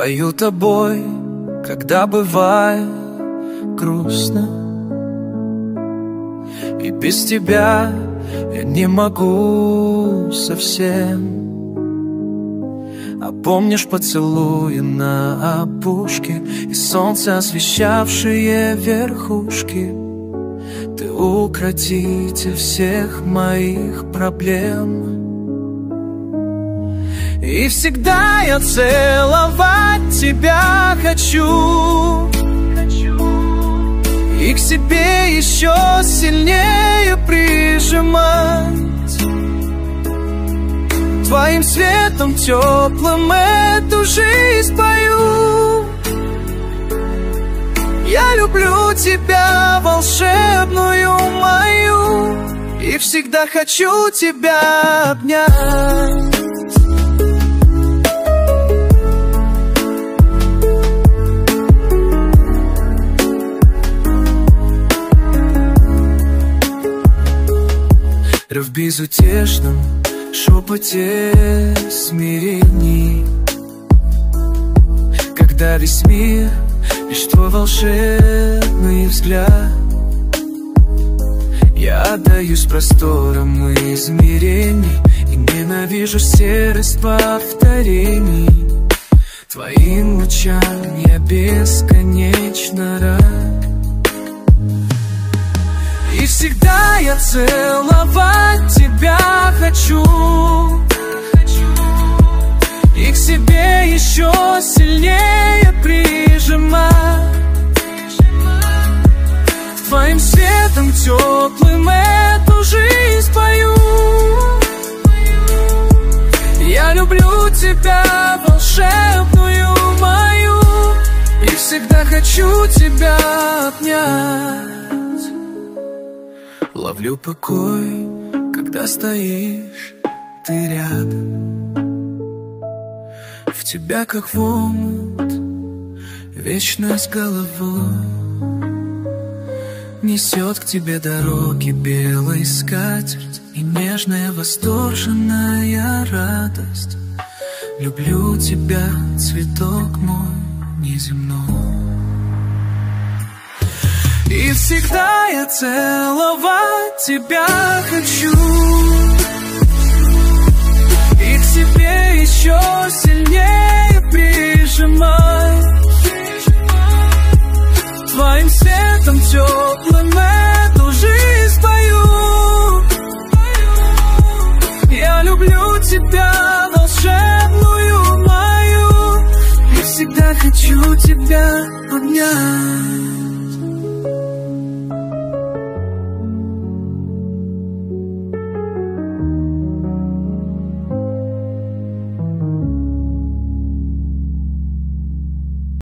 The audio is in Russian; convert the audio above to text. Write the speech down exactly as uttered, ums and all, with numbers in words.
Пою тобой, когда бывает грустно, и без тебя я не могу совсем. А помнишь поцелуи на опушке и солнце, освещавшие верхушки? Ты укротитель всех моих проблем. И всегда я целовать тебя хочу, и к себе еще сильнее прижимать. Твоим светом теплым эту жизнь пою. Я люблю тебя, волшебную мою, и всегда хочу тебя обнять. В безутешном шепоте смирений, когда весь мир лишь твой волшебный взгляд, я отдаюсь просторам измерений и ненавижу серость повторений. Твоим лучам я бесконечно рад. И всегда я целовать тебя хочу, и к себе еще сильнее прижимать. Твоим светом теплым эту жизнь пою. Я люблю тебя, волшебную мою, и всегда хочу тебя обнять. Ловлю покой, когда стоишь ты рядом. В тебя, как в омут, вечно с головой несет к тебе дороги белой скатерть и нежная восторженная радость. Люблю тебя, цветок мой неземной. И всегда я целовать тебя хочу, и к себе еще сильнее прижимать. Твоим светом теплым эту жизнь пою. Я люблю тебя, волшебную мою, и всегда хочу тебя обнять.